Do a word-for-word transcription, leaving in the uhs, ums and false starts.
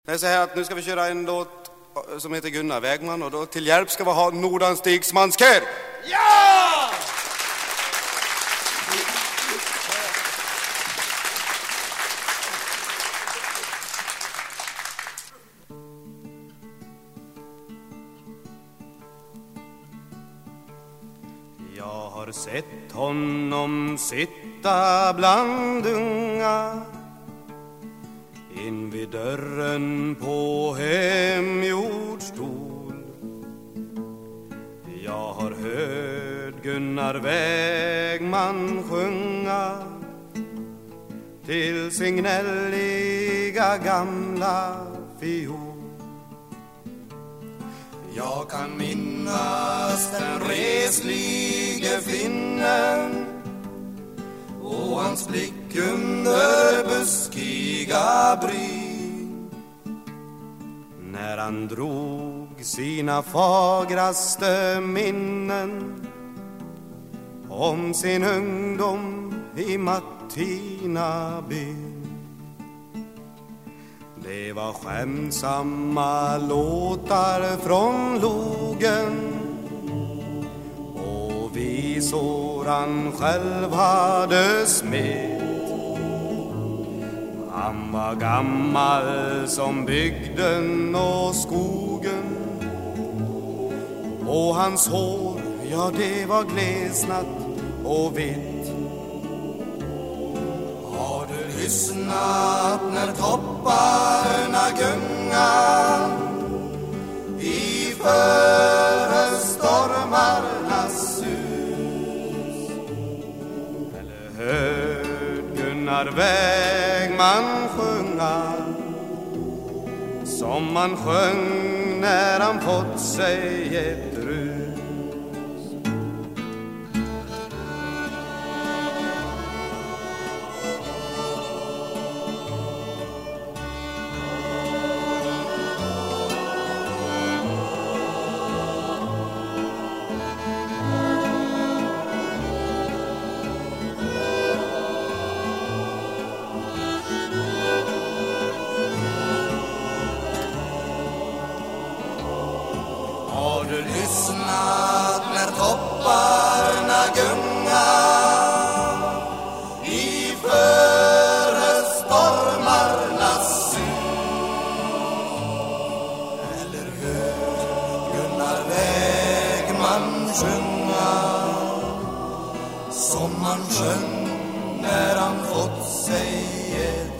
Det är så här att nu ska vi köra en låt som heter Gunnar Vägman, och då till hjälp ska vi ha Nordanstigs manskör. Ja! Jag har sett honom sitta bland unga in vid dörren på hemgjord stol. Jag har hört Gunnar Vägman sjunga till sin gnälliga gamla fiol. Jag kan minnas den reslige finnen och hans blick under buskiga bryn, när han drog sina fagraste minnen om sin ungdom i Mattinabyn. Det var skämsamma låtar från logen och visor han själv hade smet. Han var gammal som bygden och skogen, och hans hår, ja det var glesnat och vitt. Har du lyssnat när topparna gungar i förhöststormarnas sus? Eller hörd Gunnar Vägman sjunga som man sjöng när han fått sig ett rus? Har du lyssnat när topparna gungar i förhöststormarnas sus? Eller hört Gunnar Vägman sjunga som man sjöng när han fått sig ett